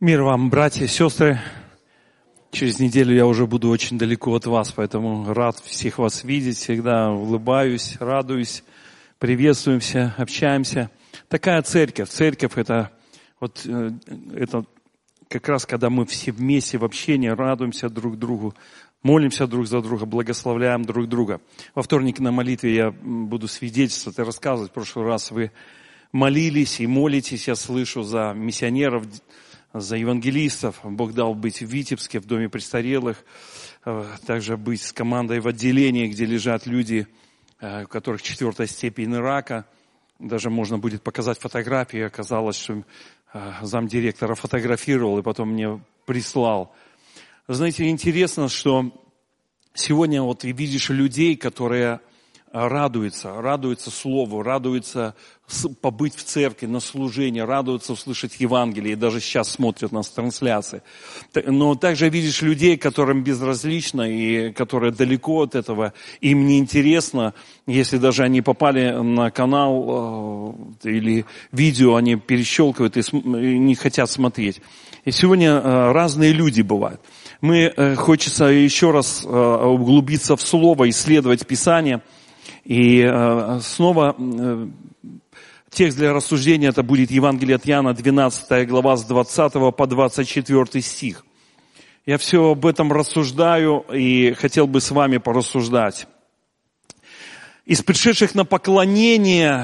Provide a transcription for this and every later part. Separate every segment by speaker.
Speaker 1: Мир вам, братья и сестры. Через неделю я уже буду очень далеко от вас, поэтому рад всех вас видеть, всегда улыбаюсь, радуюсь, приветствуемся, общаемся. Такая церковь. Церковь это как раз когда мы все вместе в общении радуемся друг другу, молимся друг за друга, благословляем друг друга. Во вторник на молитве я буду свидетельствовать и рассказывать. В прошлый раз вы молились и молитесь, я слышу, за миссионеров, за евангелистов. Бог дал быть в Витебске, в доме престарелых, также быть с командой в отделении, где лежат люди, у которых 4-я степень рака. Даже можно будет показать фотографии. Оказалось, что замдиректора фотографировал и потом мне прислал. Знаете, интересно, что сегодня вот видишь людей, которые радуются Слову, радуются побыть в церкви, на служении, радуются услышать Евангелие, и даже сейчас смотрят нас трансляции. Но также видишь людей, которым безразлично и которые далеко от этого, им неинтересно, если даже они попали на канал или видео, они перещелкивают и не хотят смотреть. И сегодня разные люди бывают. Хочется еще раз углубиться в Слово, исследовать Писание. И снова текст для рассуждения это будет Евангелие от Иоанна, 12 глава, с 20 по 24 стих. Я все об этом рассуждаю и хотел бы с вами порассуждать. Из пришедших на поклонение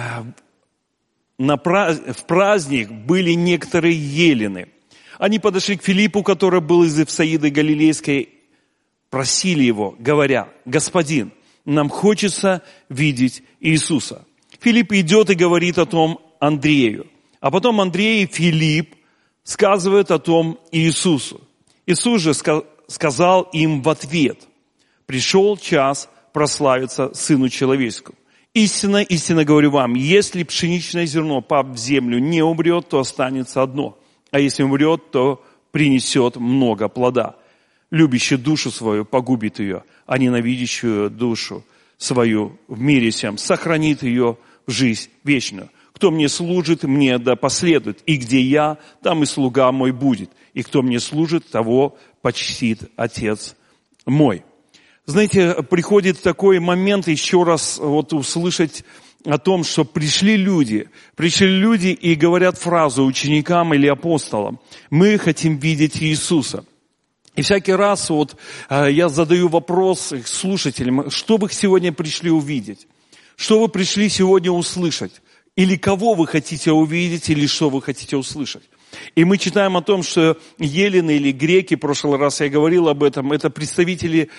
Speaker 1: в праздник были некоторые елены. Они подошли к Филиппу, который был из Вифсаиды Галилейской, просили его, говоря: «Господин, нам хочется видеть Иисуса». Филипп идет и говорит о том Андрею. А потом Андрей и Филипп сказывают о том Иисусу. Иисус же сказал им в ответ: «Пришел час прославиться Сыну Человеческому. Истинно, истинно говорю вам, если пшеничное зерно, пав в землю, не умрет, то останется одно. А если умрет, то принесет много плода. Любящий душу свою погубит ее, а ненавидящую душу свою в мире сем сохранит ее в жизнь вечную. Кто мне служит, мне да последует. И где я, там и слуга мой будет. И кто мне служит, того почтит Отец мой». Знаете, приходит такой момент еще раз услышать о том, что пришли люди и говорят фразу ученикам или апостолам: «Мы хотим видеть Иисуса». И всякий раз я задаю вопрос слушателям: что вы сегодня пришли увидеть? Что вы пришли сегодня услышать? Или кого вы хотите увидеть, или что вы хотите услышать? И мы читаем о том, что елены или греки, в прошлый раз я говорил об этом, это представители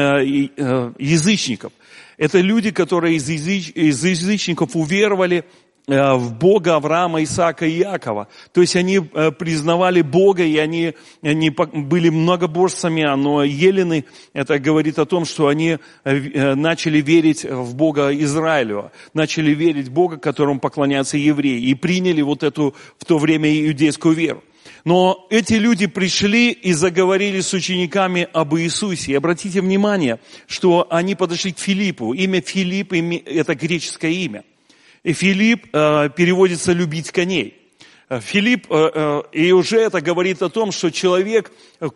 Speaker 1: язычников. Это люди, которые из язычников уверовали в Бога Авраама, Исаака и Иакова. То есть они признавали Бога, и они были многобожцами, но елены, это говорит о том, что они начали верить в Бога Израилева, начали верить в Бога, которому поклоняются евреи, и приняли эту в то время иудейскую веру. Но эти люди пришли и заговорили с учениками об Иисусе. И обратите внимание, что они подошли к Филиппу. Имя Филипп – это греческое имя. И Филипп переводится «любить коней». Филипп, и уже это говорит о том, что человек,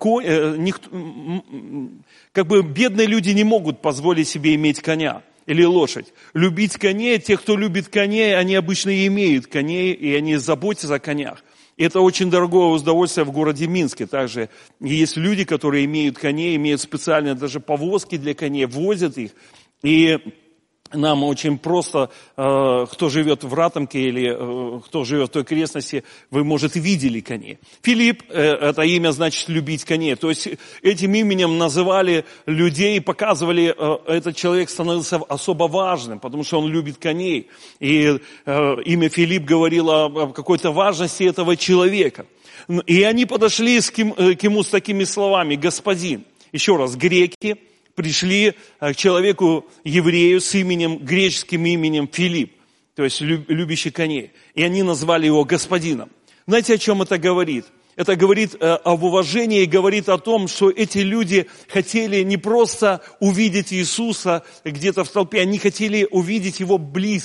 Speaker 1: бедные люди не могут позволить себе иметь коня или лошадь. Любить коней, те, кто любит коней, они обычно и имеют коней, и они заботятся о конях. И это очень дорогое удовольствие в городе Минске. Также есть люди, которые имеют коней, имеют специальные даже повозки для коней, возят их. И нам очень просто, кто живет в Ратомке или кто живет в той окрестности, вы, может, видели коней. Филипп, это имя значит «любить коней». То есть этим именем называли людей, показывали, этот человек становился особо важным, потому что он любит коней. И имя Филипп говорило о какой-то важности этого человека. И они подошли к нему с такими словами: «Господин». Еще раз, греки пришли к человеку, еврею с греческим именем Филипп, то есть любящий коней. И они назвали его господином. Знаете, о чем это говорит? Это говорит об уважении и говорит о том, что эти люди хотели не просто увидеть Иисуса где-то в толпе, они хотели увидеть Его близко.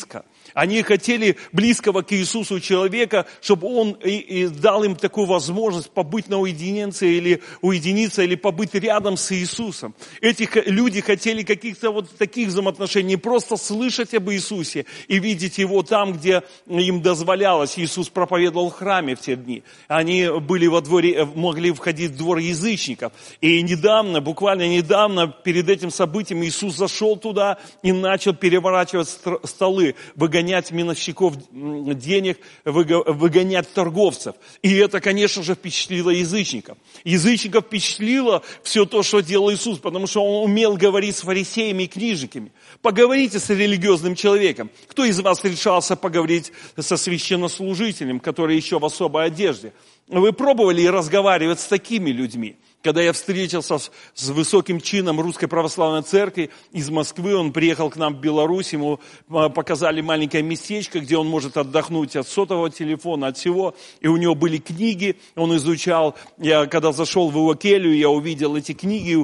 Speaker 1: Они хотели близкого к Иисусу человека, чтобы Он и дал им такую возможность побыть на уединиться или побыть рядом с Иисусом. Эти люди хотели каких-то вот таких взаимоотношений, не просто слышать об Иисусе и видеть Его там, где им дозволялось. Иисус проповедовал в храме в те дни. Они были во дворе, могли входить в двор язычников. И буквально недавно, перед этим событием Иисус зашел туда и начал переворачивать столы, выгонять миновщиков денег, выгонять торговцев. И это, конечно же, впечатлило язычников. Язычников впечатлило все то, что делал Иисус, потому что Он умел говорить с фарисеями и книжниками. Поговорите с религиозным человеком. Кто из вас решался поговорить со священнослужителем, который еще в особой одежде? Вы пробовали разговаривать с такими людьми? Когда я встретился с высоким чином Русской Православной Церкви из Москвы, он приехал к нам в Беларусь, ему показали маленькое местечко, где он может отдохнуть от сотового телефона, от всего. И у него были книги, он изучал. Я когда зашел в его келью, я увидел эти книги,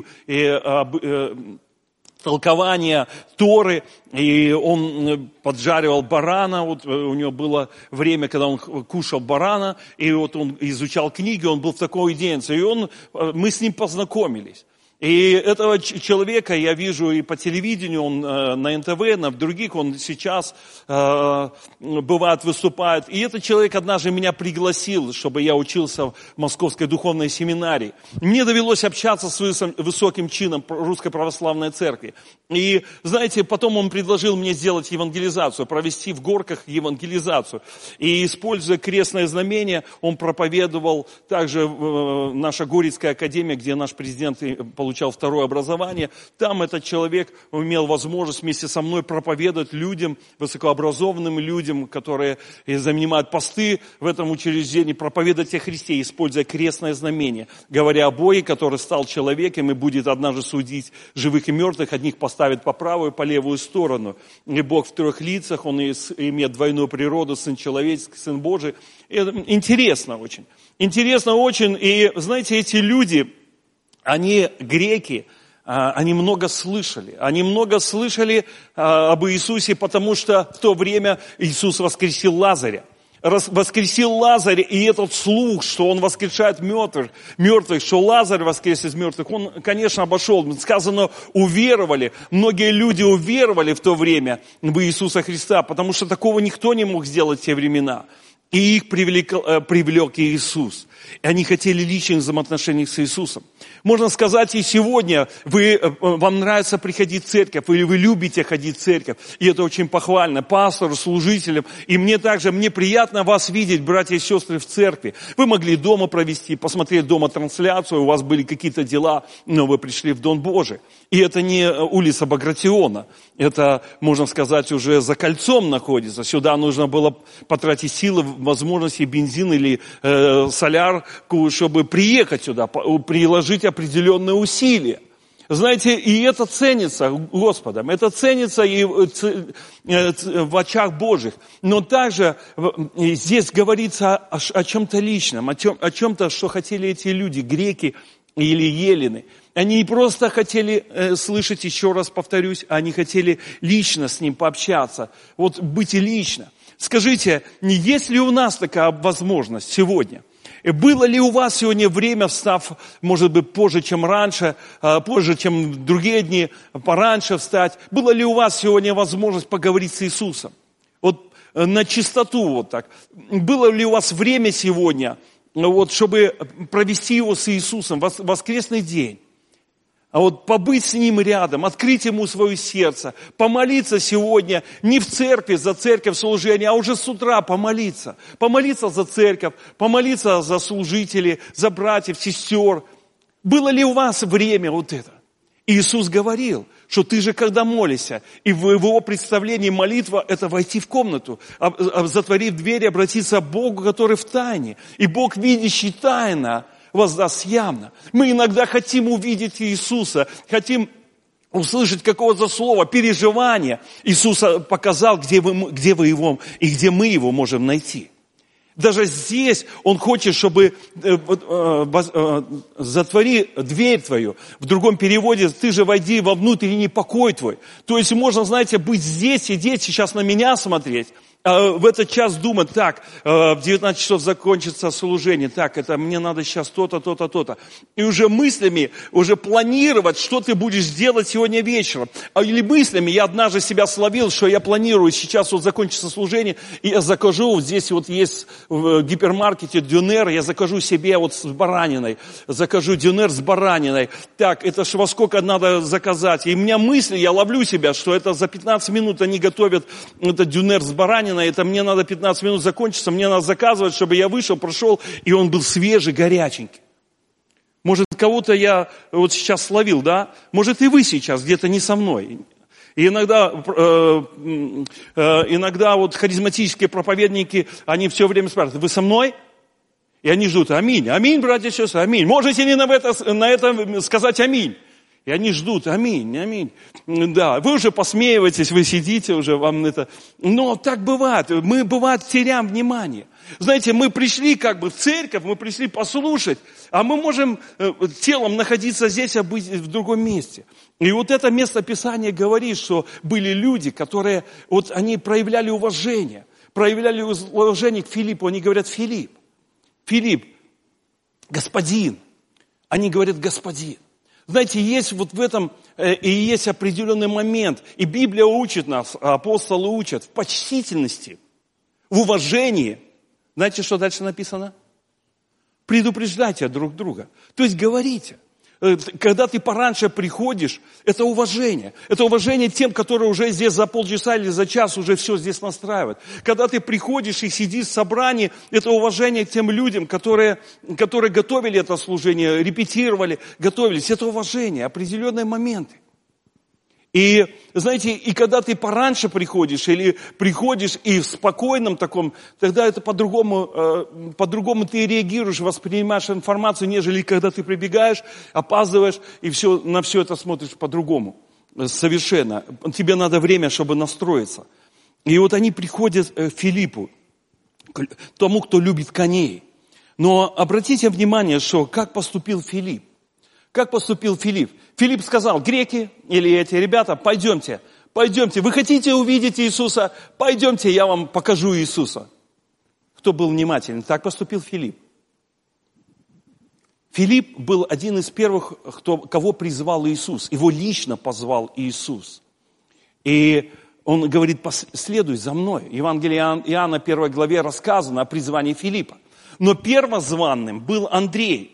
Speaker 1: толкования Торы, и он поджаривал барана, вот у него было время, когда он кушал барана, и вот он изучал книги, он был в такой аудиенции, и мы с ним познакомились. И этого человека я вижу и по телевидению, он на НТВ, на других, он сейчас бывает выступает. И этот человек однажды меня пригласил, чтобы я учился в Московской духовной семинарии. Мне довелось общаться с высоким чином Русской Православной Церкви. И, знаете, потом он предложил мне сделать евангелизацию, провести в Горках евангелизацию. И, используя крестное знамение, он проповедовал также наша Горецкая академия, где наш президент получал второе образование. Там этот человек имел возможность вместе со мной проповедовать людям, высокообразованным людям, которые занимают посты в этом учреждении, проповедовать о Христе, используя крестное знамение, говоря о Боге, который стал человеком и будет однажды судить живых и мертвых, одних поставит по правую и по левую сторону. И Бог в трех лицах, Он имеет двойную природу, Сын человеческий, Сын Божий. Это интересно очень. Интересно очень. И знаете, эти люди, они греки, они много слышали. Они много слышали об Иисусе, потому что в то время Иисус воскресил Лазаря. Воскресил Лазаря, и этот слух, что Он воскрешает мертвых, что Лазарь воскрес из мертвых, он, конечно, обошел. Сказано, уверовали. Многие люди уверовали в то время в Иисуса Христа, потому что такого никто не мог сделать в те времена. И их привлек Иисус. И они хотели личных взаимоотношений с Иисусом. Можно сказать, и сегодня вам нравится приходить в церковь, или вы любите ходить в церковь. И это очень похвально. Пастору, служителям. И мне приятно вас видеть, братья и сестры, в церкви. Вы могли дома провести, посмотреть дома трансляцию, у вас были какие-то дела, но вы пришли в Дом Божий. И это не улица Багратиона. Это, можно сказать, уже за кольцом находится. Сюда нужно было потратить силы, возможности, бензин или солярку, чтобы приехать сюда, приложить определенные усилия. Знаете, и это ценится Господом, это ценится и в очах Божьих. Но также здесь говорится о чем-то личном, о чем-то, что хотели эти люди, греки или елены. Они не просто хотели слышать, еще раз повторюсь, они хотели лично с ним пообщаться. Вот быть лично. Скажите, есть ли у нас такая возможность сегодня? Было ли у вас сегодня время, встав, может быть, позже, чем раньше, позже, чем в другие дни, пораньше встать? Было ли у вас сегодня возможность поговорить с Иисусом? Вот на чистоту вот так. Было ли у вас время сегодня, вот, чтобы провести его с Иисусом в воскресный день? А вот побыть с Ним рядом, открыть Ему свое сердце, помолиться сегодня не в церкви, за церковь служения, а уже с утра помолиться. Помолиться за церковь, помолиться за служителей, за братьев, сестер. Было ли у вас время вот это? Иисус говорил, что ты же когда молишься, и в Его представлении молитва – это войти в комнату, затворив дверь, обратиться к Богу, который в тайне. И Бог, видящий тайно, воздаст явно. Мы иногда хотим увидеть Иисуса, хотим услышать какого-то слова, переживания. Иисус показал, где вы его и где мы его можем найти. Даже здесь Он хочет, чтобы затвори дверь твою. В другом переводе, ты же войди во внутренний покой твой. То есть можно, знаете, быть здесь, сидеть, сейчас на меня смотреть, в этот час думать, так, в 19 часов закончится служение, так, это мне надо сейчас то-то, то-то, то-то. И уже мыслями, уже планировать, что ты будешь делать сегодня вечером. Или мыслями, я однажды себя словил, что я планирую, сейчас вот закончится служение, и я закажу, вот здесь вот есть в гипермаркете дюнер, я закажу себе вот с бараниной, закажу дюнер с бараниной. Так, это ж во сколько надо заказать? И у меня мысли, я ловлю себя, что это за 15 минут они готовят этот дюнер с бараниной, это мне надо 15 минут закончиться, мне надо заказывать, чтобы я вышел, прошел, и он был свежий, горяченький. Может, кого-то я вот сейчас словил, да? Может, и вы сейчас где-то не со мной. И иногда вот харизматические проповедники, они все время спрашивают, вы со мной? И они ждут, аминь, аминь, братья и сестры, аминь. Можете ли на это сказать аминь? И они ждут, аминь, аминь. Да, вы уже посмеиваетесь, вы сидите уже, вам это... Но так бывает, мы, бывает, теряем внимание. Знаете, мы пришли как бы в церковь, мы пришли послушать, а мы можем телом находиться здесь, а быть в другом месте. И вот это место Писания говорит, что были люди, которые, вот они проявляли уважение к Филиппу. Они говорят, Филипп, господин. Они говорят, господин. Знаете, есть вот в этом и есть определенный момент. И Библия учит нас, апостолы учат в почтительности, в уважении. Знаете, что дальше написано? Предупреждайте друг друга. То есть говорите. Когда ты пораньше приходишь, это уважение. Это уважение тем, которые уже здесь за полчаса или за час уже все здесь настраивают. Когда ты приходишь и сидишь в собрании, это уважение к тем людям, которые готовили это служение, репетировали, готовились. Это уважение, определенные моменты. И, знаете, и когда ты пораньше приходишь, или приходишь и в спокойном таком, тогда это по-другому ты реагируешь, воспринимаешь информацию, нежели когда ты прибегаешь, опаздываешь, и на все это смотришь по-другому. Совершенно. Тебе надо время, чтобы настроиться. И вот они приходят к Филиппу, к тому, кто любит коней. Но обратите внимание, что как поступил Филипп. Как поступил Филипп? Филипп сказал, греки или эти ребята, пойдемте. Вы хотите увидеть Иисуса? Пойдемте, я вам покажу Иисуса. Кто был внимателен? Так поступил Филипп. Филипп был один из первых, кого призвал Иисус. Его лично позвал Иисус. И он говорит, следуй за мной. Евангелие Иоанна 1 главе рассказано о призвании Филиппа. Но первозванным был Андрей.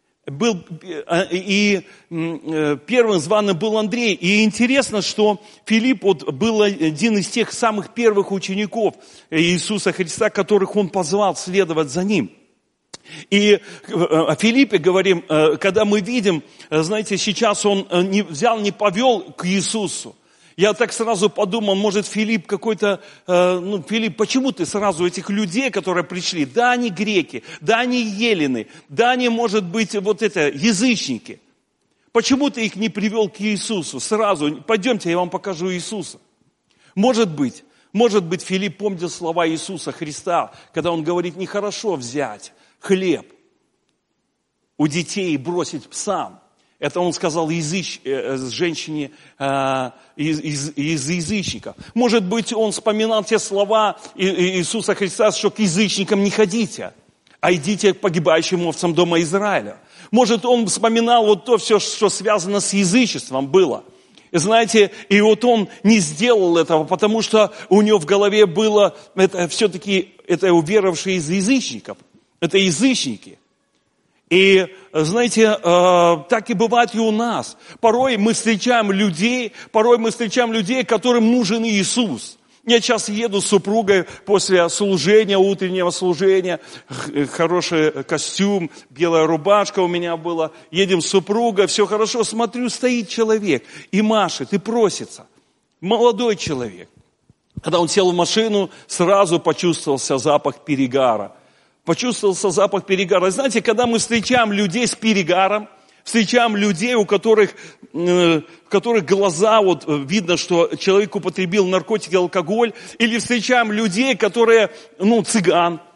Speaker 1: Первым званым был Андрей. И интересно, что Филипп был один из тех самых первых учеников Иисуса Христа, которых он позвал следовать за ним. И о Филиппе говорим, когда мы видим, знаете, сейчас он не повел к Иисусу. Я так сразу подумал, может, Филипп какой-то, Филипп, почему ты сразу этих людей, которые пришли, да, они греки, да, они елены, да, они, может быть, язычники. Почему ты их не привел к Иисусу сразу? Пойдемте, я вам покажу Иисуса. Может быть, Филипп помнил слова Иисуса Христа, когда он говорит, нехорошо взять хлеб у детей и бросить псам. Это он сказал женщине из язычников. Может быть, он вспоминал те слова Иисуса Христа, что к язычникам не ходите, а идите к погибающим овцам дома Израиля. Может, он вспоминал вот то все, что связано с язычеством было. И знаете, и вот он не сделал этого, потому что у него в голове было, это все-таки, это уверовавшие из язычников. Это язычники. И, знаете, так и бывает и у нас. Порой мы встречаем людей, которым нужен Иисус. Я сейчас еду с супругой после служения, утреннего служения, хороший костюм, белая рубашка у меня была. Едем с супругой, все хорошо, смотрю, стоит человек и машет, и просится. Молодой человек. Когда он сел в машину, сразу почувствовался запах перегара. Знаете, когда мы встречаем людей с перегаром, встречаем людей, у которых глаза, вот видно, что человек употребил наркотики, алкоголь, или встречаем людей, которые, цыган,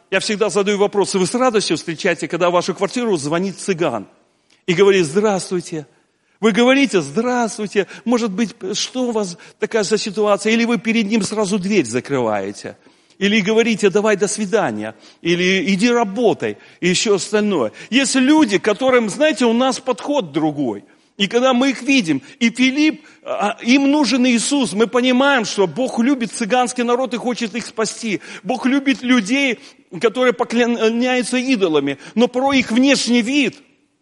Speaker 1: я всегда задаю вопросы, вы с радостью встречаете, когда в вашу квартиру звонит цыган и говорит: здравствуйте. Вы говорите: здравствуйте, может быть, что у вас такая за ситуация? Или вы перед ним сразу дверь закрываете? Или говорите: давай, до свидания. Или иди работай. И еще остальное. Есть люди, которым, знаете, у нас подход другой. И когда мы их видим, и Филипп, им нужен Иисус, мы понимаем, что Бог любит цыганский народ и хочет их спасти. Бог любит людей, которые поклоняются идолами, но порой их внешний вид,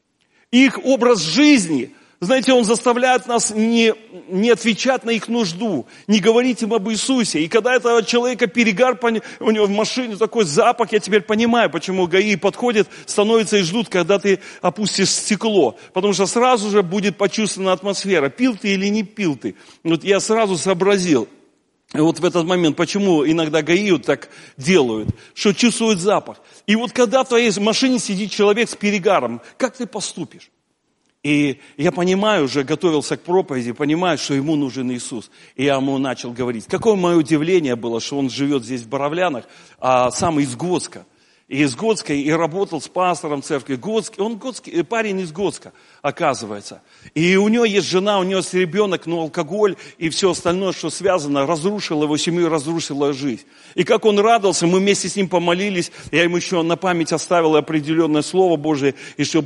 Speaker 1: их образ жизни, знаете, он заставляет нас не отвечать на их нужду, не говорить им об Иисусе. И когда этого человека перегар, у него в машине такой запах, я теперь понимаю, почему ГАИ подходят, становятся и ждут, когда ты опустишь стекло. Потому что сразу же будет почувствована атмосфера, пил ты или не пил ты. Вот я сразу сообразил, вот в этот момент, почему иногда ГАИ вот так делают, что чувствуют запах. И вот когда в твоей машине сидит человек с перегаром, как ты поступишь? И я понимаю, уже готовился к проповеди, понимаю, что ему нужен Иисус. И я ему начал говорить. Какое мое удивление было, что он живет здесь в Боровлянах, а сам из Готска. И из Готска, и работал с пастором церкви. Он парень из Готска, оказывается. И у него есть жена, у него есть ребенок, но алкоголь и все остальное, что связано, разрушило его семью, разрушило жизнь. И как он радовался, мы вместе с ним помолились. Я ему еще на память оставил определенное Слово Божие,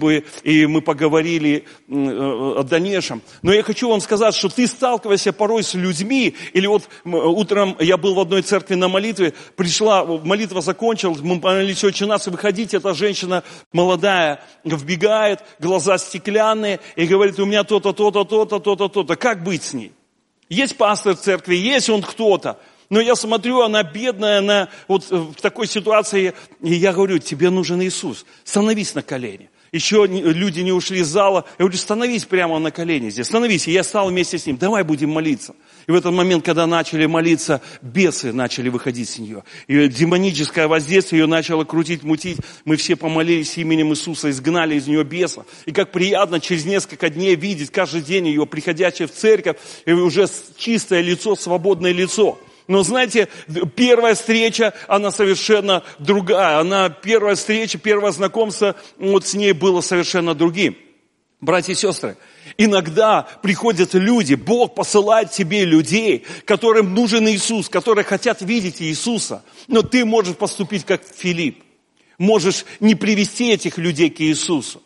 Speaker 1: и мы поговорили о дальнейшем. Но я хочу вам сказать, что ты сталкиваешься порой с людьми, или вот утром я был в одной церкви на молитве, пришла, молитва закончилась, мы молились «Отче наш», выходить, эта женщина молодая вбегает, глаза стеклянные, и говорит: у меня то-то, то-то, то-то, то-то, то-то. Как быть с ней? Есть пастор в церкви, есть он кто-то. Но я смотрю, она бедная, она вот в такой ситуации, и я говорю: тебе нужен Иисус, становись на колени. Еще люди не ушли из зала, я говорю: становись прямо на колени здесь, становись. И я стал вместе с ним, давай будем молиться. И в этот момент, когда начали молиться, бесы начали выходить с нее. И демоническое воздействие ее начало крутить, мутить. Мы все помолились именем Иисуса, изгнали из нее беса. И как приятно через несколько дней видеть каждый день ее приходящей в церковь, и уже чистое лицо, свободное лицо. Но знаете, первая встреча, она совершенно другая. Первая встреча, первое знакомство вот с ней было совершенно другим. Братья и сестры, иногда приходят люди, Бог посылает тебе людей, которым нужен Иисус, которые хотят видеть Иисуса. Но ты можешь поступить как Филипп. Можешь не привести этих людей к Иисусу.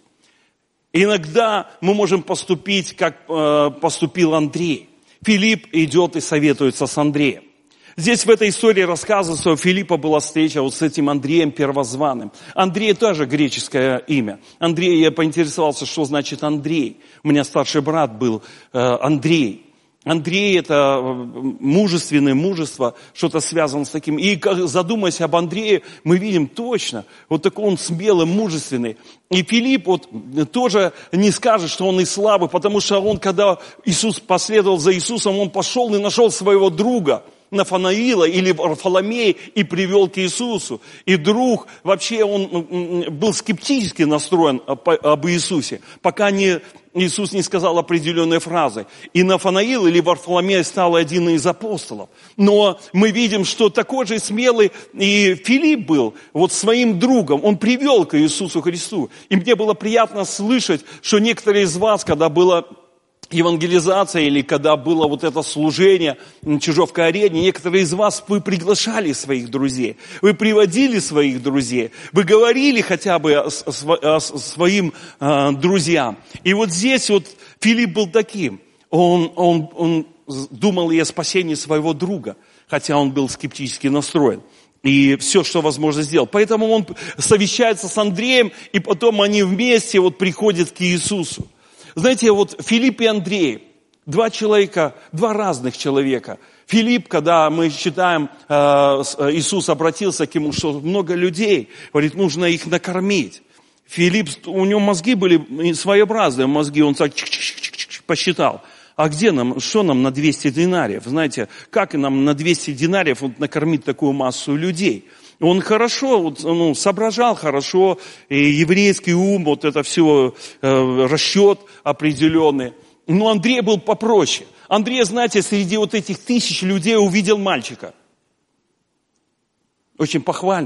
Speaker 1: Иногда мы можем поступить, как поступил Андрей. Филипп идет и советуется с Андреем. Здесь в этой истории рассказывается, что у Филиппа была встреча вот с этим Андреем Первозванным. Андрей тоже греческое имя. Андрей, я поинтересовался, что значит Андрей. У меня старший брат был Андрей. Андрей — это мужественное мужество, что-то связано с таким. И задумаясь об Андрее, мы видим точно, вот такой он смелый, мужественный. И Филипп вот тоже не скажет, что он и слабый, потому что он, когда Иисус последовал за Иисусом, он пошел и нашел своего друга Нафанаила или Варфоломея и привел к Иисусу. И друг, вообще он был скептически настроен об Иисусе, пока Иисус не сказал определенные фразы. И Нафанаил или Варфоломей стал один из апостолов. Но мы видим, что такой же смелый и Филипп был вот своим другом. Он привел к Иисусу Христу. И мне было приятно слышать, что некоторые из вас, когда было евангелизация или когда было вот это служение Чижовка-Арене, некоторые из вас, вы приглашали своих друзей, вы приводили своих друзей, вы говорили хотя бы о своим друзьям. И вот здесь вот Филипп был таким. Он думал и о спасении своего друга, хотя он был скептически настроен. И все, что возможно, сделал. Поэтому он совещается с Андреем, и потом они вместе вот приходят к Иисусу. Знаете, вот Филипп и Андрей, два разных человека. Филипп, когда мы читаем, Иисус обратился к нему, что много людей, говорит, нужно их накормить. Филипп, у него мозги были своеобразные мозги, он так посчитал. А где нам, что нам на 200 динариев? Знаете, как нам на 200 динариев вот накормить такую массу людей? Он хорошо, соображал хорошо, и еврейский ум, вот это все, расчет определенный. Но Андрей был попроще. Андрей, знаете, среди вот этих 1000 людей увидел мальчика. Очень похвально.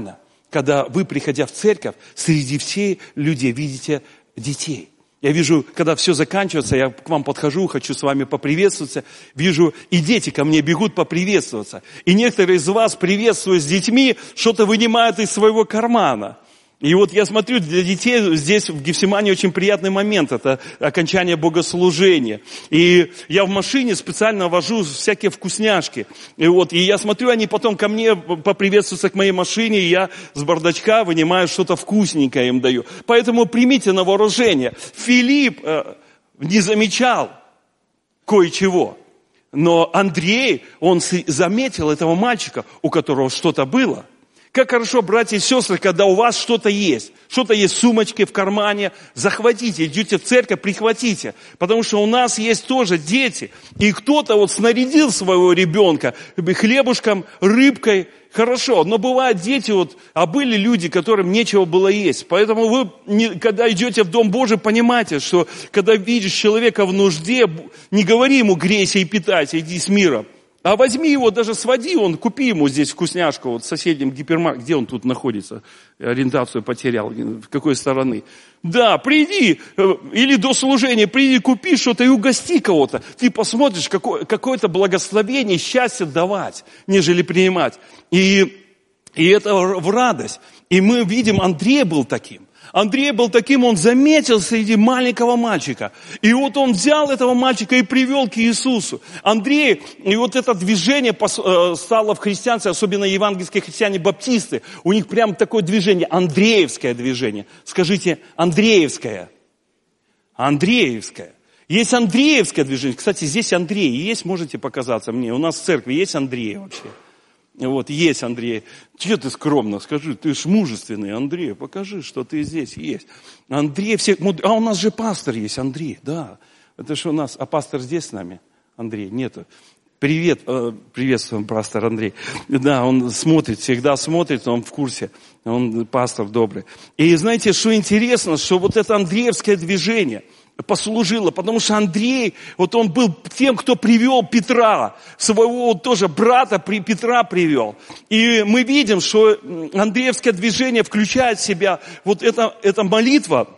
Speaker 1: когда вы, приходя в церковь, среди всех людей видите детей. Я вижу, когда все заканчивается, я к вам подхожу, хочу с вами поприветствоваться, вижу, и дети ко мне бегут поприветствоваться. И некоторые из вас, приветствуя с детьми, что-то вынимают из своего кармана. И вот я смотрю, для детей здесь в Гефсимании очень приятный момент, это окончание богослужения. И я в машине специально вожу всякие вкусняшки. И я смотрю, они потом ко мне поприветствуются к моей машине, и я с бардачка вынимаю что-то вкусненькое им даю. Поэтому примите на вооружение. Филипп не замечал кое-чего, но Андрей, он заметил этого мальчика, у которого что-то было. Как хорошо, братья и сестры, когда у вас что-то есть в сумочке, в кармане, захватите, идете в церковь, прихватите. Потому что у нас есть тоже дети. И кто-то вот снарядил своего ребенка хлебушком, рыбкой, хорошо. Но бывают дети, а были люди, которым нечего было есть. Поэтому вы, когда идете в Дом Божий, понимаете, что когда видишь человека в нужде, не говори ему грейся и питайся, иди с миром. А возьми его, даже своди, купи ему здесь вкусняшку, в соседнем гипермаркете, где он тут находится, ориентацию потерял, с какой стороны. Да, приди, или до служения, приди, купи что-то и угости кого-то. Ты посмотришь, какое-то благословение, счастье давать, нежели принимать. И это в радость. И мы видим, Андрей был таким. Андрей был таким, он заметил среди маленького мальчика. И вот он взял этого мальчика и привел к Иисусу. Андрей, и вот это движение стало в христианстве, особенно евангельские христиане-баптисты. У них прям такое движение, Андреевское движение. Скажите, Андреевское. Андреевское. Есть Андреевское движение. Кстати, здесь Андрей есть, можете показаться мне. У нас в церкви есть Андрей вообще. Вот, есть Андрей. Чего ты скромно, скажи, ты ж мужественный, Андрей, покажи, что ты здесь есть. Андрей всех... А у нас же пастор есть, Андрей, да. Это же у нас... А пастор здесь с нами? Андрей, нету. Привет, приветствуем, пастор Андрей. Да, он смотрит, всегда смотрит, он в курсе. Он пастор добрый. И знаете, что интересно, что вот это Андреевское движение послужило, потому что Андрей, вот он был тем, кто привел Петра, своего тоже брата Петра привел. И мы видим, что Андреевское движение включает в себя вот эта молитва.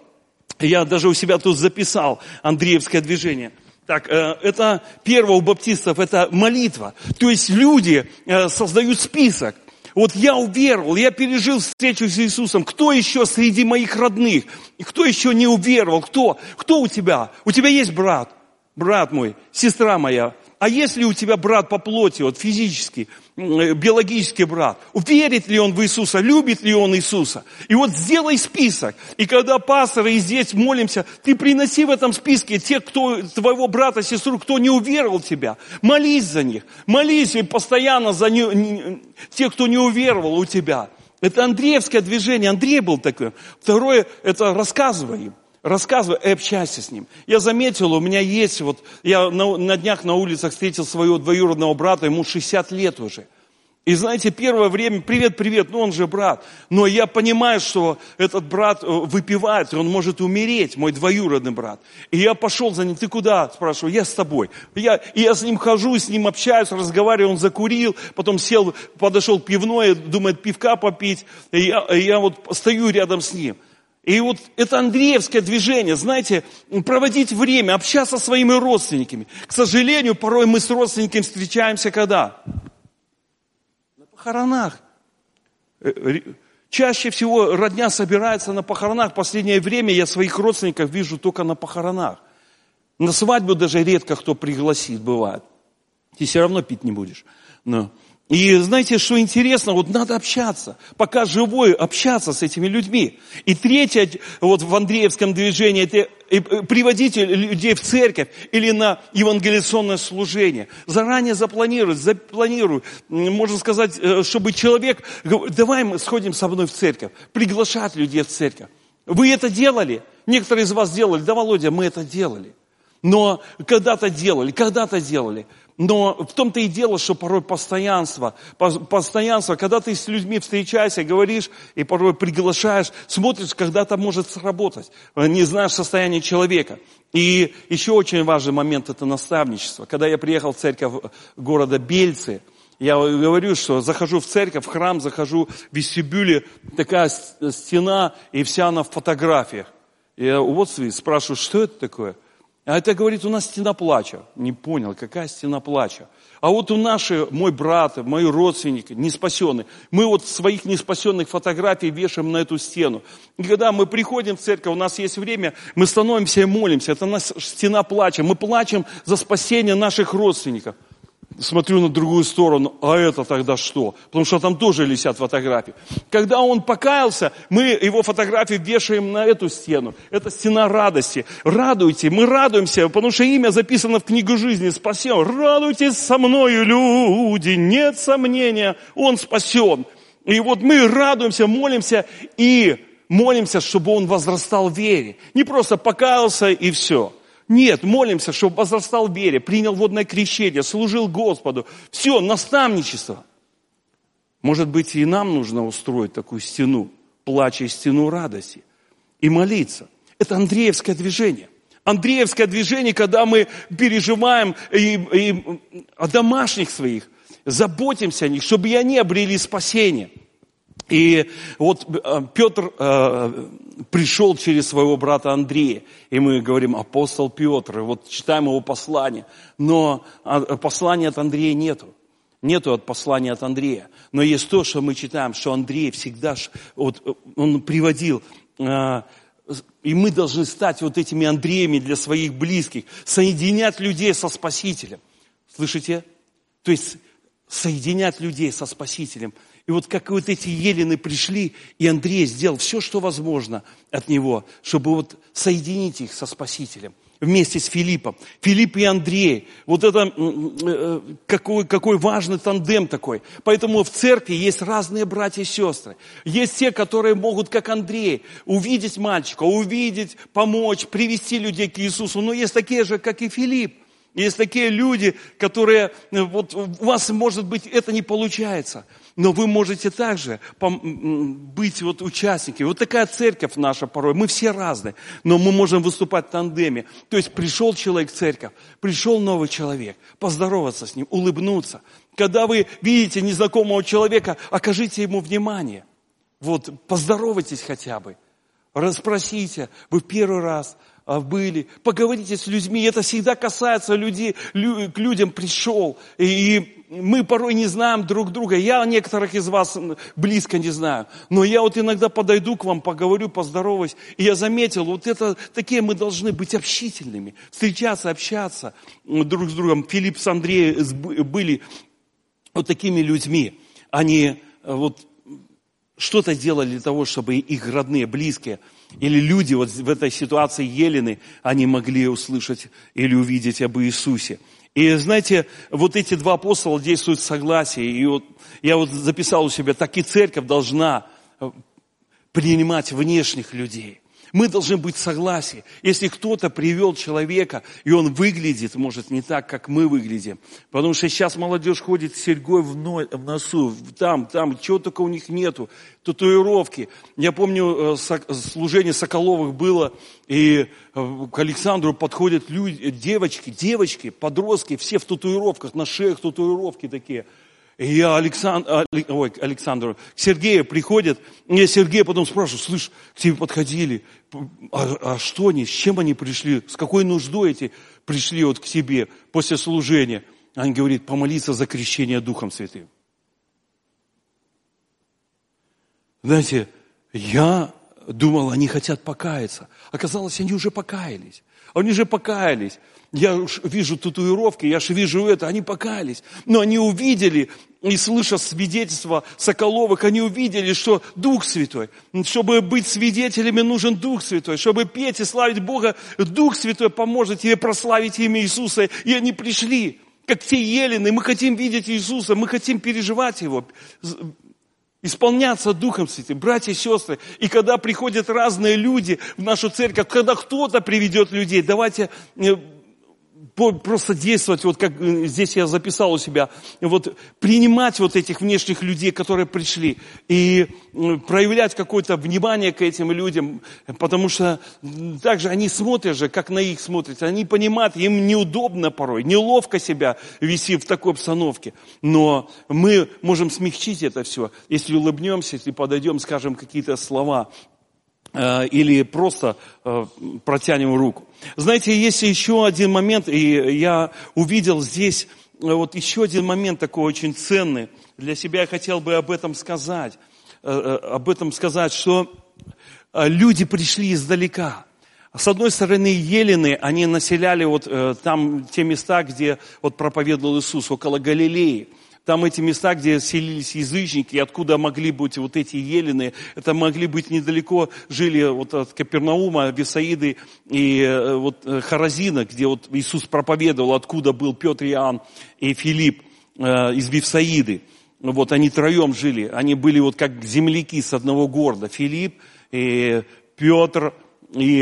Speaker 1: Я даже у себя тут записал Андреевское движение. Так, это первое у баптистов, это молитва. То есть люди создают список. Вот я уверовал, я пережил встречу с Иисусом. Кто еще среди моих родных? И кто еще не уверовал? Кто? Кто у тебя? У тебя есть брат? Брат мой, сестра моя. А если у тебя брат по плоти, вот физический, биологический брат, верит ли он в Иисуса, любит ли он Иисуса? И вот сделай список. И когда пасторы и здесь молимся, ты приноси в этом списке тех, кто твоего брата, сестру, кто не уверовал в тебя. Молись за них. Молись и постоянно за тех, кто не уверовал у тебя. Это Андреевское движение. Андрей был такой. Второе, это рассказывай им. Рассказывай и общайся с ним. Я заметил, у меня есть, я на днях на улицах встретил своего двоюродного брата, ему 60 лет уже. И знаете, первое время, привет, он же брат. Но я понимаю, что этот брат выпивает, и он может умереть, мой двоюродный брат. И я пошел за ним, ты куда? Спрашиваю, я с тобой. И я с ним хожу, с ним общаюсь, разговариваю, он закурил, потом подошел к пивной, думает пивка попить. И я стою рядом с ним. И вот это Андреевское движение, знаете, проводить время, общаться со своими родственниками. К сожалению, порой мы с родственниками встречаемся когда? На похоронах. Чаще всего родня собирается на похоронах. В последнее время я своих родственников вижу только на похоронах. На свадьбу даже редко кто пригласит, бывает. Ты все равно пить не будешь. Но... И знаете, что интересно? Вот надо общаться, пока живой, общаться с этими людьми. И третье, в Андреевском движении, это приводите людей в церковь или на евангелиционное служение. Заранее запланируй. Можно сказать, чтобы человек, давай мы сходим со мной в церковь, приглашать людей в церковь. Вы это делали? Некоторые из вас делали. Да, Володя, мы это делали. Но когда-то делали. Но в том-то и дело, что порой постоянство, когда ты с людьми встречаешься, говоришь и порой приглашаешь, смотришь, когда-то может сработать, не знаешь состояние человека. И еще очень важный момент – это наставничество. Когда я приехал в церковь города Бельцы, Я говорю, что захожу в церковь, в храм, захожу в вестибюле, такая стена, и вся она в фотографиях. Я вот спрашиваю, что это такое? А это, говорит, у нас стена плача. Не понял, какая стена плача? А вот у наших, мой брат, мои родственники, неспасенные, мы вот своих неспасенных фотографий вешаем на эту стену. И когда мы приходим в церковь, у нас есть время, мы становимся и молимся. Это наша стена плача. Мы плачем за спасение наших родственников. Смотрю на другую сторону, а это тогда что? Потому что там тоже висят фотографии. Когда он покаялся, мы его фотографии вешаем на эту стену. Это стена радости. Радуйте, мы радуемся, потому что имя записано в книгу жизни, спасен. Радуйтесь со мною, люди, нет сомнения, он спасен. И вот мы радуемся, молимся и молимся, чтобы он возрастал в вере. Не просто покаялся и все. Нет, молимся, чтобы возрастал в вере, принял водное крещение, служил Господу. Все, наставничество. Может быть, и нам нужно устроить такую стену плача и стену радости. И молиться. Это Андреевское движение. Андреевское движение, когда мы переживаем и о домашних своих, заботимся о них, чтобы и они обрели спасение. И вот Петр пришел через своего брата Андрея, и мы говорим, апостол Петр, и вот читаем его послание, но послания от Андрея нету. Нету от послания от Андрея. Но есть то, что мы читаем, что Андрей всегда, вот, он приводил, и мы должны стать вот этими Андреями для своих близких, соединять людей со Спасителем. Слышите? То есть соединять людей со Спасителем. И вот как вот эти елены пришли, и Андрей сделал все, что возможно от него, чтобы вот соединить их со Спасителем. Вместе с Филиппом. Филипп и Андрей. Вот это какой важный тандем такой. Поэтому в церкви есть разные братья и сестры. Есть те, которые могут, как Андрей, увидеть мальчика, увидеть, помочь, привести людей к Иисусу. Но есть такие же, как и Филипп. Есть такие люди, которые, вот у вас, может быть, это не получается, но вы можете также быть вот участниками. Вот такая церковь наша порой, мы все разные, но мы можем выступать в тандеме. То есть пришел человек в церковь, пришел новый человек, поздороваться с ним, улыбнуться. Когда вы видите незнакомого человека, окажите ему внимание. Вот, поздоровайтесь хотя бы, расспросите, вы в первый раз были, поговорите с людьми, это всегда касается людей, к людям пришел, и мы порой не знаем друг друга, я некоторых из вас близко не знаю, но я вот иногда подойду к вам, поговорю, поздороваюсь, и я заметил, вот это, такие мы должны быть общительными, встречаться, общаться друг с другом. Филипп с Андреем были вот такими людьми, они вот что-то делали для того, чтобы их родные, близкие, или люди вот в этой ситуации елены, они могли услышать или увидеть об Иисусе. И знаете, вот эти два апостола действуют в согласии. И вот я вот записал у себя, так и церковь должна принимать внешних людей. Мы должны быть в согласии. Если кто-то привел человека, и он выглядит, может, не так, как мы выглядим. Потому что сейчас молодежь ходит с серьгой в носу, там, чего только у них нету. Татуировки. Я помню, служение Соколовых было, и к Александру подходят люди, девочки, подростки, все в татуировках, на шеях татуировки такие. И я Александру, к Сергею приходят, и Сергей потом спрашивает, слышь, к тебе подходили, а что они, с чем они пришли, с какой нуждой эти пришли вот к тебе после служения? Он говорит, помолиться за крещение Духом Святым. Знаете, я думал, они хотят покаяться. Оказалось, они уже покаялись. Они же покаялись. Я вижу татуировки, я же вижу это, они покаялись. Но они увидели, и слыша свидетельства Соколовых, они увидели, что Дух Святой. Чтобы быть свидетелями, нужен Дух Святой. Чтобы петь и славить Бога, Дух Святой поможет тебе прославить имя Иисуса. И они пришли, как те елены. Мы хотим видеть Иисуса, мы хотим переживать Его, исполняться Духом Святым, братья и сестры. И когда приходят разные люди в нашу церковь, когда кто-то приведет людей, давайте просто действовать, вот как здесь я записал у себя, вот принимать вот этих внешних людей, которые пришли, и проявлять какое-то внимание к этим людям, потому что также они смотрят же, как на их смотрят, они понимают, им неудобно порой, неловко себя вести в такой обстановке, но мы можем смягчить это все, если улыбнемся, если подойдем, скажем какие-то слова, или просто протянем руку. Знаете, есть еще один момент, и я увидел здесь вот еще один момент такой очень ценный. Для себя я хотел бы об этом сказать, что люди пришли издалека. С одной стороны, елены, они населяли вот там те места, где вот проповедовал Иисус, около Галилеи. Там эти места, где селились язычники, и откуда могли быть вот эти елены, это могли быть недалеко, жили вот от Капернаума, Вифсаиды и вот Хоразина, где вот Иисус проповедовал, откуда был Петр, Иоанн и Филипп из Вифсаиды. Вот они троем жили, они были вот как земляки с одного города, Филипп, и Петр и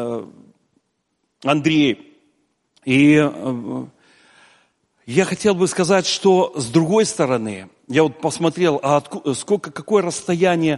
Speaker 1: Андрей. И я хотел бы сказать, что с другой стороны, я вот посмотрел, какое расстояние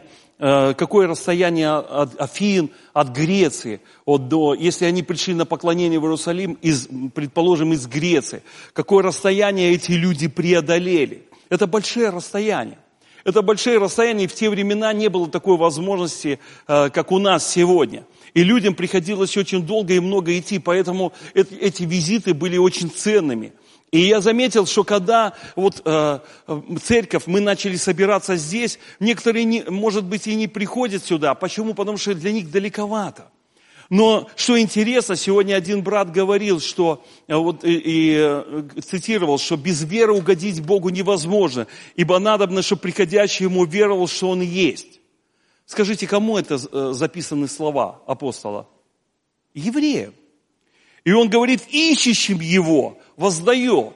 Speaker 1: от Афин, от Греции, если они пришли на поклонение в Иерусалим, предположим, из Греции, какое расстояние эти люди преодолели. Это большие расстояния. Это большие расстояния, и в те времена не было такой возможности, как у нас сегодня. И людям приходилось очень долго и много идти, поэтому эти визиты были очень ценными. И я заметил, что когда вот церковь, мы начали собираться здесь, некоторые, может быть, и не приходят сюда. Почему? Потому что для них далековато. Но что интересно, сегодня один брат говорил, что, вот, и цитировал, что без веры угодить Богу невозможно, ибо надобно, чтобы приходящий ему веровал, что он есть. Скажите, кому это записаны слова апостола? Евреям. И он говорит, ищущим его воздает.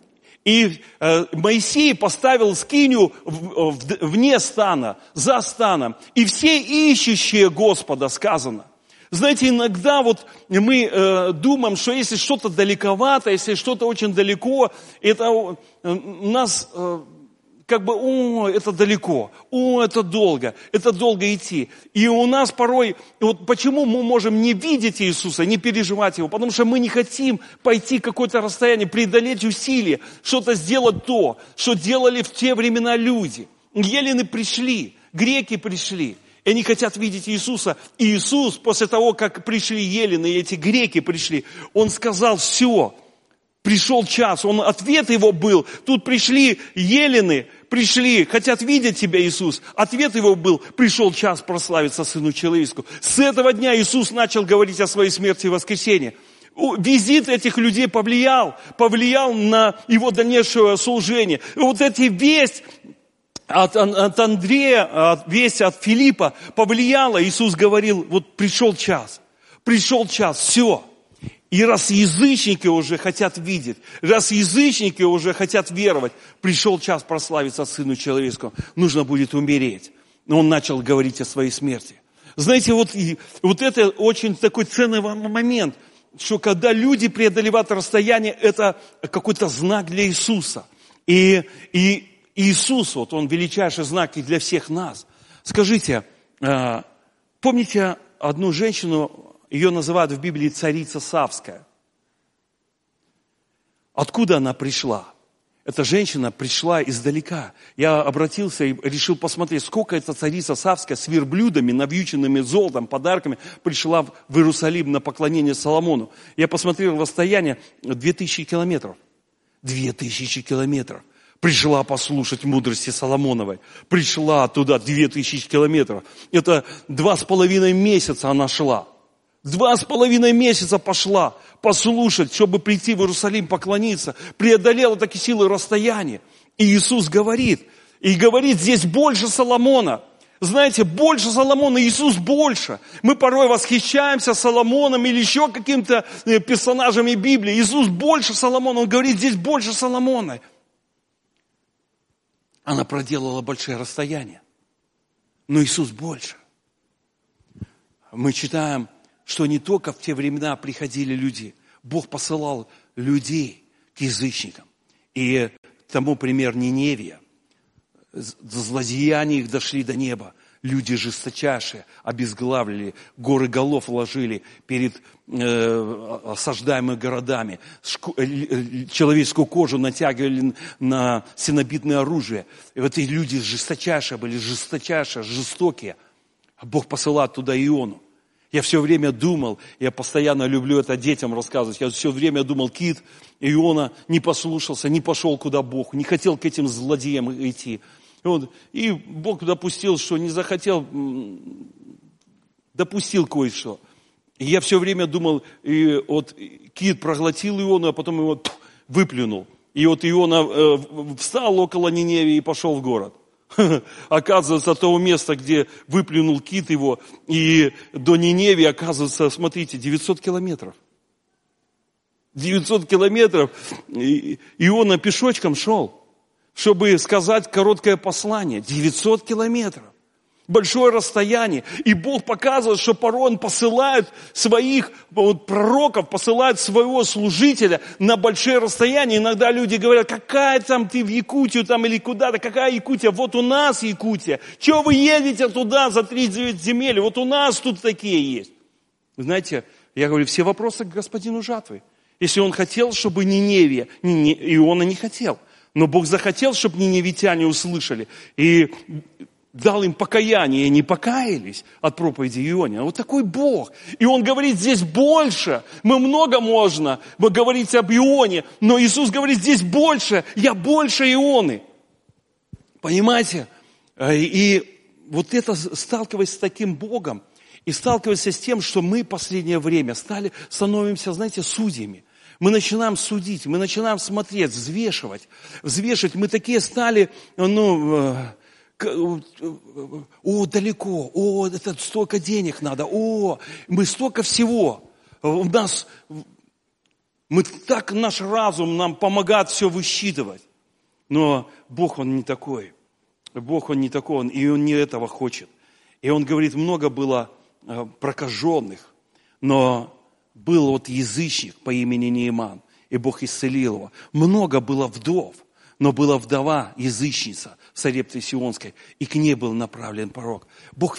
Speaker 1: И Моисей поставил скинию вне стана, за станом. И все ищущие Господа, сказано. Знаете, иногда вот мы думаем, что если что-то далековато, если что-то очень далеко, это у нас как бы, это далеко, это долго идти. И у нас порой, вот почему мы можем не видеть Иисуса, не переживать Его? Потому что мы не хотим пойти какое-то расстояние, преодолеть усилия, что-то сделать то, что делали в те времена люди. Елены пришли, греки пришли, и они хотят видеть Иисуса. И Иисус, после того, как пришли елены, и эти греки пришли, Он сказал, все, пришел час. Ответ его был, тут пришли елены, хотят видеть Тебя, Иисус. Ответ его был, пришел час прославиться Сыну Человеческому. С этого дня Иисус начал говорить о своей смерти и воскресении. Визит этих людей повлиял на его дальнейшее служение. Вот эти весть от Андрея, весть от Филиппа повлияла. Иисус говорил, вот пришел час, все. И раз язычники уже хотят видеть, раз язычники уже хотят веровать, пришел час прославиться Сыну Человеческому, нужно будет умереть. Но Он начал говорить о своей смерти. Знаете, вот это очень такой ценный момент, что когда люди преодолевают расстояние, это какой-то знак для Иисуса. И Иисус, вот Он величайший знак и для всех нас. Скажите, помните одну женщину, ее называют в Библии царица Савская. Откуда она пришла? Эта женщина пришла издалека. Я обратился и решил посмотреть, сколько эта царица Савская с верблюдами, навьюченными золотом, подарками пришла в Иерусалим на поклонение Соломону. Я посмотрел расстояние 2000 километров. 2000 километров. Пришла послушать мудрости Соломоновой. Пришла туда 2000 километров. Это 2,5 месяца она шла. 2,5 месяца пошла послушать, чтобы прийти в Иерусалим поклониться. Преодолела такие силы расстояния. И Иисус говорит, здесь больше Соломона. Знаете, больше Соломона, Иисус больше. Мы порой восхищаемся Соломоном или еще каким-то персонажами Библии. Иисус больше Соломона. Он говорит, здесь больше Соломона. Она проделала большие расстояния. Но Иисус больше. Мы читаем, что не только в те времена приходили люди. Бог посылал людей к язычникам. И тому пример Ниневия. Злодеяния их дошли до неба. Люди жесточайшие обезглавили, горы голов ложили перед осаждаемыми городами. Человеческую кожу натягивали на сенобитное оружие. И вот эти люди жесточайшие были, жестокие. А Бог посылает туда Иону. Я все время думал, я постоянно люблю это детям рассказывать, я все время думал, кит Иона не послушался, не пошел куда Бог, не хотел к этим злодеям идти. И Бог допустил, что не захотел, допустил кое-что. И я все время думал, и вот кит проглотил Иону, а потом его выплюнул. И вот Иона встал около Ниневии и пошел в город. Оказывается, от того места, где выплюнул кит его, и до Ниневии, оказывается, смотрите, 900 километров. 900 километров. Иона пешочком шел, чтобы сказать короткое послание. 900 километров. Большое расстояние. И Бог показывает, что порой Он посылает своих пророков, посылает своего служителя на большие расстояния. Иногда люди говорят, какая там ты в Якутию там или куда-то, какая Якутия? Вот у нас Якутия. Чего вы едете туда за 39 земель? Вот у нас тут такие есть. Знаете, я говорю, все вопросы к господину жатвы. Если Он хотел, чтобы Ниневия, Иона не хотел. Но Бог захотел, чтобы ниневитяне услышали. И дал им покаяние, и они покаялись от проповеди Ионе. Вот такой Бог. И Он говорит, здесь больше. Мы много можно говорить об Ионе, но Иисус говорит, здесь больше. Я больше Ионы. Понимаете? И вот это, сталкиваясь с таким Богом, и сталкиваясь с тем, что мы в последнее время становимся, знаете, судьями. Мы начинаем судить, мы начинаем смотреть, взвешивать. Мы такие стали, далеко, это столько денег надо, мы столько всего. Наш разум нам помогает все высчитывать. Но Бог, Он не такой. Бог, Он не такой, и Он не этого хочет. И Он говорит, много было прокаженных, но был вот язычник по имени Нееман, и Бог исцелил его. Много было вдов, но была вдова, язычница в Сарепте Сионской, и к ней был направлен пророк. Бог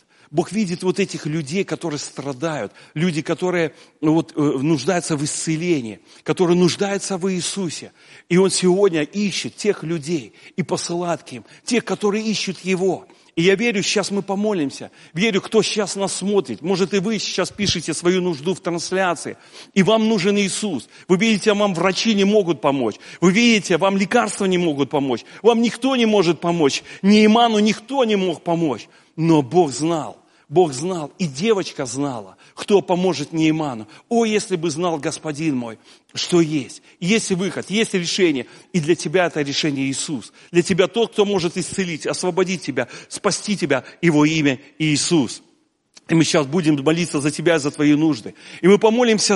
Speaker 1: видит вот этих людей, которые страдают, люди, которые нуждаются в исцелении, которые нуждаются в Иисусе. И Он сегодня ищет тех людей и посылает к ним, тех, которые ищут Его. И я верю, сейчас мы помолимся. Верю, кто сейчас нас смотрит. Может, и вы сейчас пишете свою нужду в трансляции. И вам нужен Иисус. Вы видите, вам врачи не могут помочь. Вы видите, вам лекарства не могут помочь. Вам никто не может помочь. Нееману никто не мог помочь. Но Бог знал. Бог знал, и девочка знала, кто поможет Нееману. Если бы знал Господин мой, что есть. Есть выход, есть решение. И для тебя это решение Иисус. Для тебя тот, кто может исцелить, освободить тебя, спасти тебя. Его имя Иисус. И мы сейчас будем молиться за тебя, за твои нужды. И мы помолимся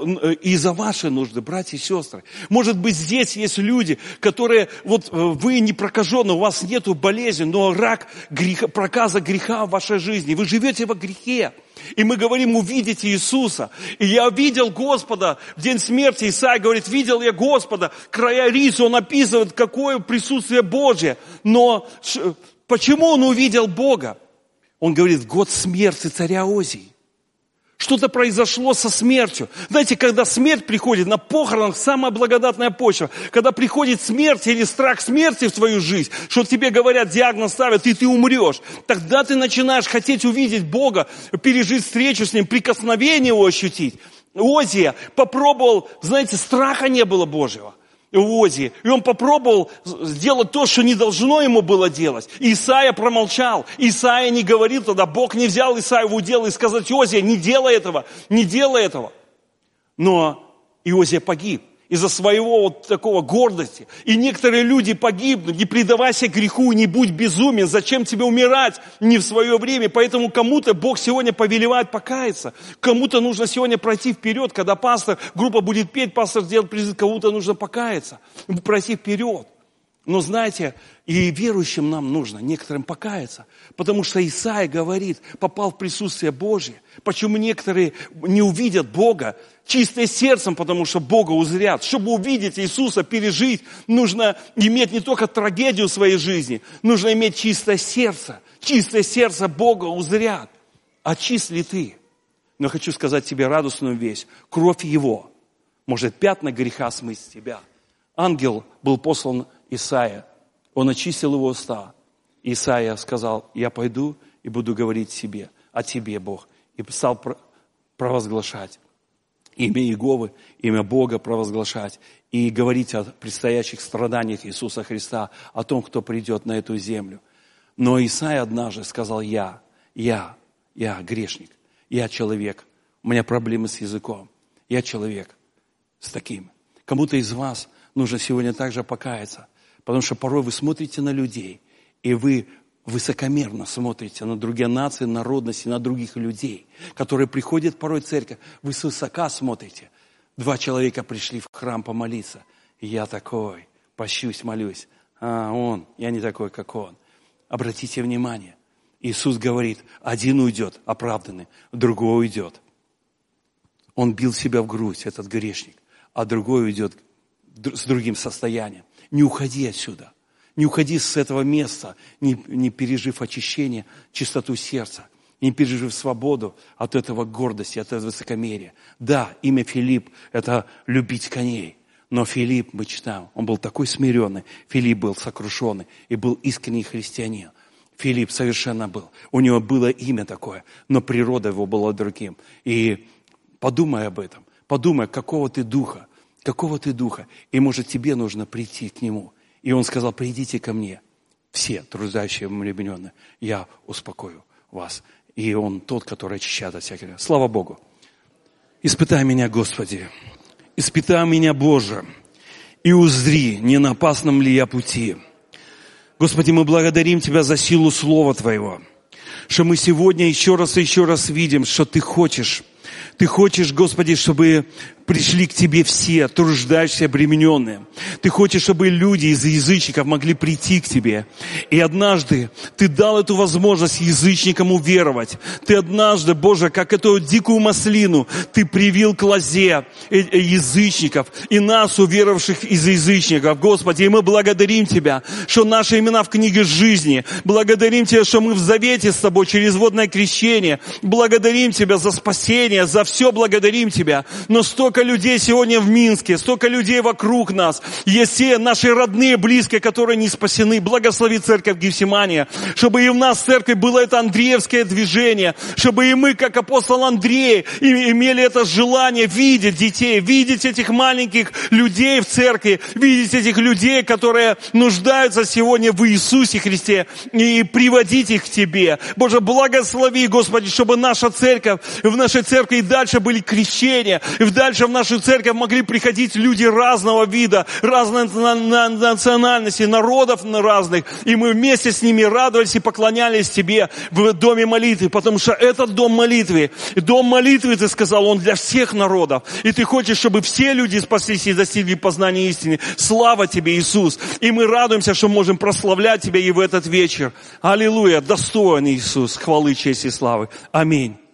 Speaker 1: и за ваши нужды, братья и сестры. Может быть, здесь есть люди, которые, вы не прокажены, у вас нету болезни, но рак, проказа греха в вашей жизни. Вы живете во грехе. И мы говорим, увидите Иисуса. И я видел Господа в день смерти. Исаия говорит, видел я Господа. Края риса, он описывает, какое присутствие Божье. Но почему он увидел Бога? Он говорит, в год смерти царя Озии. Что-то произошло со смертью. Знаете, когда смерть приходит, на похоронах самая благодатная почва. Когда приходит смерть или страх смерти в твою жизнь, что тебе говорят, диагноз ставят, и ты умрешь. Тогда ты начинаешь хотеть увидеть Бога, пережить встречу с Ним, прикосновение Его ощутить. Озия попробовал, знаете, страха не было Божьего. Озии. И он попробовал сделать то, что не должно ему было делать. Исаия промолчал. Исаия не говорил тогда. Бог не взял Исаию в удел и сказал, Озия, не делай этого, не делай этого. Но Озия погиб из-за своего такого гордости. И некоторые люди погибнут. Не предавайся греху, не будь безумен. Зачем тебе умирать не в свое время? Поэтому кому-то Бог сегодня повелевает покаяться. Кому-то нужно сегодня пройти вперед. Когда группа будет петь, пастор сделает призыв, кому-то нужно покаяться. Пройти вперед. Но знаете, и верующим нам нужно некоторым покаяться. Потому что Исаия говорит, попал в присутствие Божье. Почему некоторые не увидят Бога чистым сердцем, потому что Бога узрят. Чтобы увидеть Иисуса, пережить, нужно иметь не только трагедию в своей жизни, нужно иметь чистое сердце. Чистое сердце Бога узрят. А чист ли ты? Но хочу сказать тебе радостную весть. Кровь Его может пятна греха смыть с тебя. Ангел был послан Исаия. Он очистил его уста. Исаия сказал, я пойду и буду говорить себе, о тебе, Бог. И стал провозглашать имя Иеговы, имя Бога провозглашать. И говорить о предстоящих страданиях Иисуса Христа, о том, кто придет на эту землю. Но Исаия однажды сказал, я грешник, я человек, у меня проблемы с языком, я человек с таким. Кому-то из вас нужно сегодня также покаяться, потому что порой вы смотрите на людей, и вы высокомерно смотрите на другие нации, народности, на других людей, которые приходят порой в церковь, вы свысока смотрите. 2 человека пришли в храм помолиться, и я такой, пощусь, молюсь, я не такой, как он. Обратите внимание, Иисус говорит, один уйдет оправданный, другой уйдет. Он бил себя в грудь, этот грешник, а другой уйдет с другим состоянием. Не уходи отсюда. Не уходи с этого места, не пережив очищение, чистоту сердца, не пережив свободу от этого гордости, от этого высокомерия. Да, имя Филипп – это любить коней. Но Филипп, мы читаем, он был такой смиренный, Филипп был сокрушенный и был искренний христианин. Филипп совершенно был. У него было имя такое, но природа его была другим. И подумай об этом. Подумай, какого ты духа. И может тебе нужно прийти к Нему. И Он сказал, придите ко мне, все труждающие и обремененные, я успокою вас. И Он тот, который очищает от всякого. Слава Богу. Испытай меня, Господи. Испытай меня, Боже. И узри, не на опасном ли я пути. Господи, мы благодарим Тебя за силу Слова Твоего. Что мы сегодня еще раз видим, что Ты хочешь, Господи, чтобы пришли к Тебе все, труждающиеся, обремененные. Ты хочешь, чтобы люди из язычников могли прийти к Тебе. И однажды Ты дал эту возможность язычникам уверовать. Ты однажды, Боже, как эту дикую маслину, Ты привил к лозе язычников и нас, уверовавших из язычников. Господи, и мы благодарим Тебя, что наши имена в книге жизни. Благодарим Тебя, что мы в завете с Тобой через водное крещение. Благодарим Тебя за спасение, за все благодарим Тебя. Но столько людей сегодня в Минске, столько людей вокруг нас. Есть те наши родные, близкие, которые не спасены. Благослови церковь Гефсимания, чтобы и в нас в церкви было это Андреевское движение, чтобы и мы, как апостол Андрей, имели это желание видеть детей, видеть этих маленьких людей в церкви, видеть этих людей, которые нуждаются сегодня в Иисусе Христе, и приводить их к Тебе. Боже, благослови, Господи, чтобы наша церковь, в нашей церкви и дальше были крещения, и дальше в нашу церковь могли приходить люди разного вида, разной национальности, народов разных, и мы вместе с ними радовались и поклонялись Тебе в доме молитвы, потому что этот дом молитвы, Ты сказал, он для всех народов, и Ты хочешь, чтобы все люди спаслись и достигли познания истины. Слава Тебе, Иисус! И мы радуемся, что можем прославлять Тебя и в этот вечер. Аллилуйя! Достоин Иисус хвалы, чести и славы. Аминь.